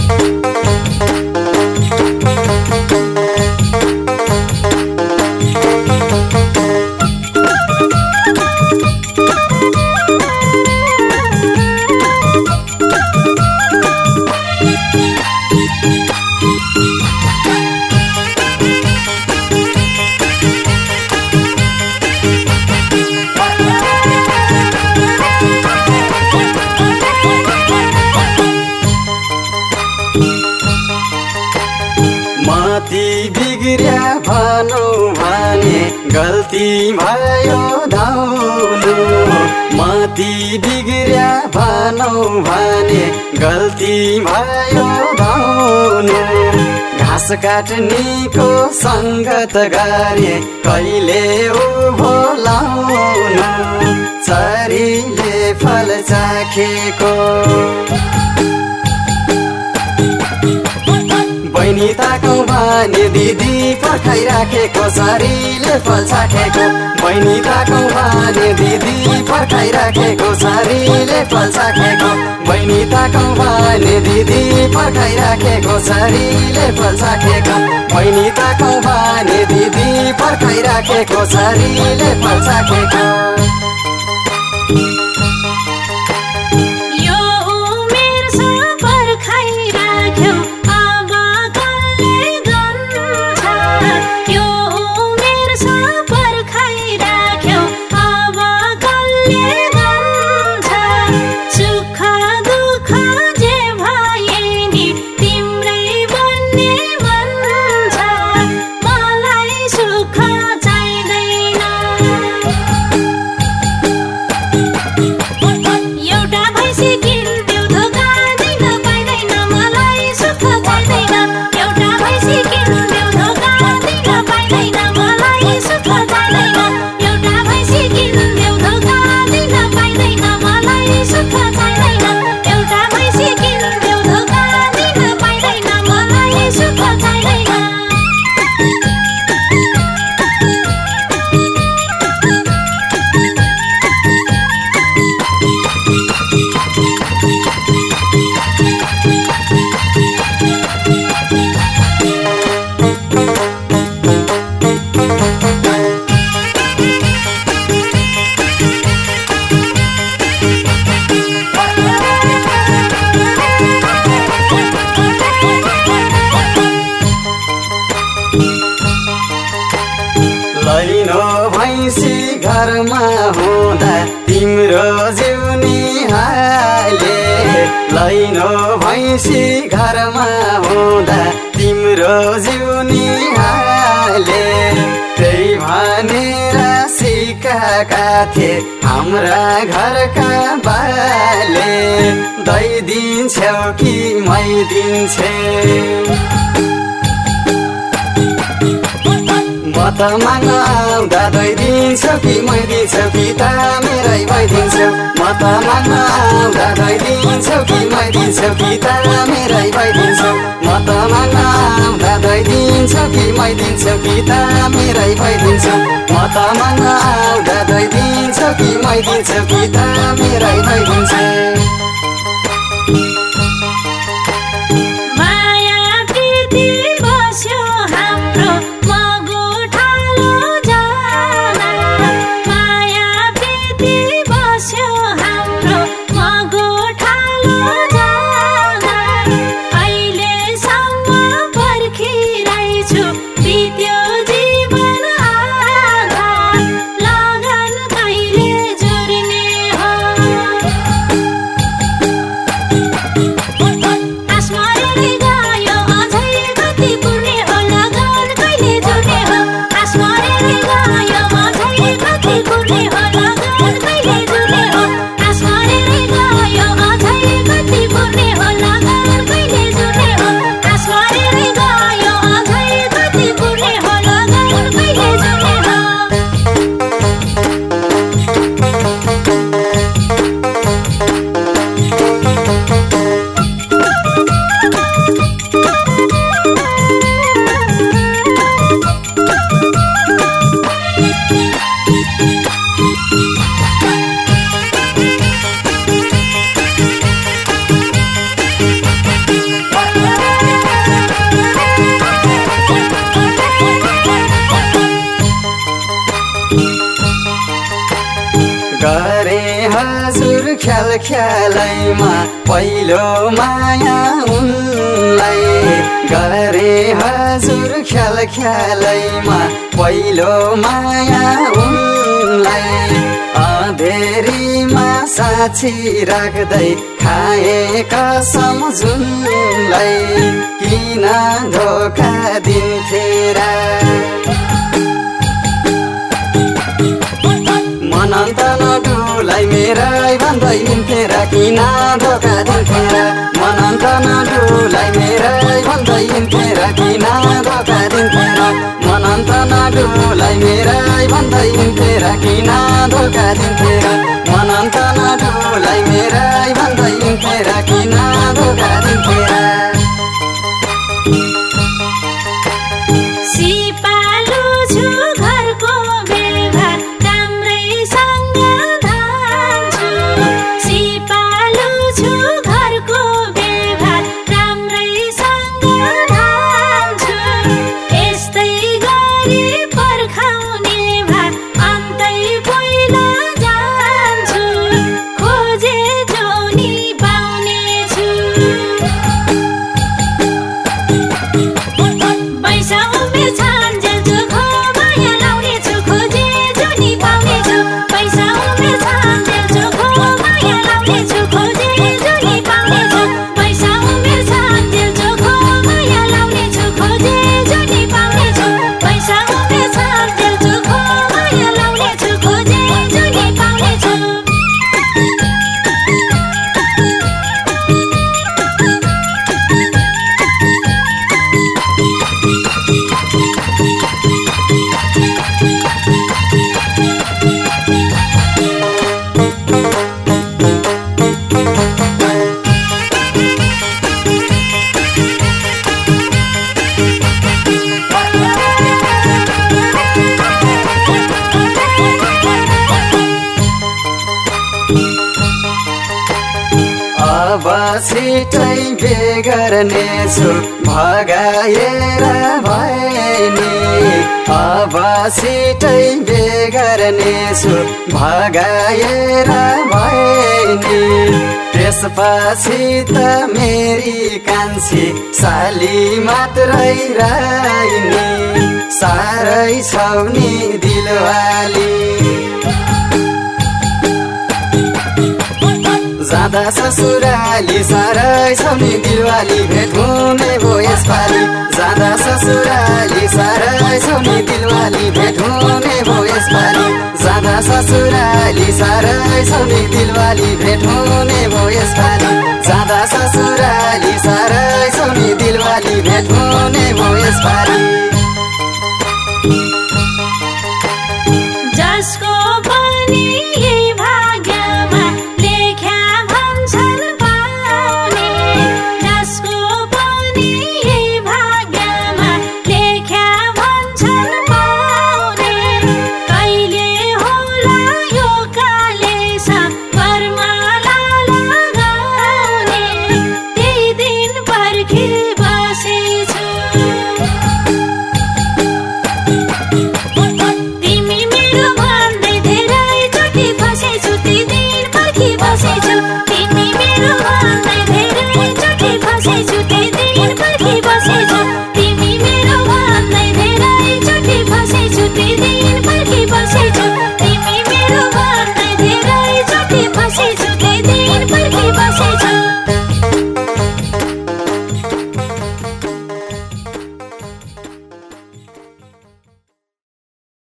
मती बिग्रिया भनौ भने गल्ती भयो धाउनु मती बिग्रिया भनौ भने गल्ती भयो धाउनु घाँस काट्नेको संगत गरे कहिले उभो लाउनु चरीले फल चाखेको बहिनी ताकौ भने दिदी पर्खाइराखेको सारीले फल चाखेको बहिनी ताकौ भने दिदी पर्खाइराखेको सारीले फल चाखेको बहिनी ताकौ भने दिदी पर्खाइराखेको सारीले फल चाखेको बहिनी ताकौ भने दिदी पर्खाइराखेको सारीले फल चाखेको लैनो भैँसी घरमा हुँदा तिम्रो जिउनी हाले लैनो भैँसी घरमा हुँदा तिम्रो जिउनी हाले त्यही भनेर सिकाएका थिए हाम्रा घरका बाले दही दिन्छौ कि मै दिन्छे म त माग्न आउँदा दही दिन्छौ कि मै दिन्छौ कि त मेरै भइदिन्छौ म त माग्न आउँदा दही दिन्छौ कि मै दिन्छौ कि त मेरै भइदिन्छौ म त माग्न आउँदा दही दिन्छौ कि मै दिन्छौ कि त मेरै भइदिन्छौ म त माग्न आउँदा दही दिन्छौ कि मै दिन्छौ कि त मेरै भइदिन्छौ ख्याल ख्यालैमा पहिलो माया उनलाई गरे हजुर ख्याल ख्यालैमा पहिलो माया उनलाई अँधेरीमा साक्षी राख्दै खाए कसम जुनलाई किन धोका दिन्थे र मनन्त नडुलाई मेरै भन्दै हिँड्थे र किन धोका दिन्थे र मनन्त नडुलाई मेरै भन्दै हिँड्थे र किन धोका दिन्थे र मनन्त नडुलाई मेरै भन्दै हिँड्थे र किन धोका दिन्थे र मनन्त नडुलाई मेरै भन्दै हिँड्थे र किन धोका दिन्थे र अब छिटै बेगर्नेछु भगाएर भएनी अब छिटै बेगर्नेछु भगाएर भएनी त्यसपछि त मेरी कान्छी साली मात्रै रहनी सारै छौनी दिलवाली जाँदा ससुराली सारै छौनी दिलवाली भेट हुने भो यसपालि जाँदा ससुराली सारै छौनी दिलवाली भेट हुने भो यसपालि जाँदा ससुराली सारै छौनी दिलवाली भेट हुने भो यसपालि जाँदा ससुराली सारै छौनी दिलवाली भेट हुने भो यसपालि जसको पनि भाग्यमा लेख्या भन्छन् पाउने जसको पनि भाग्यमा लेख्या भन्छन् पाउने कहिले होला यो कालेस कर्मला लगाउने त्यही दिन पर्खी बसेछु तिमी मेरो भन्दै धेरै चोटि फसेछु त्यही दिन पर्खी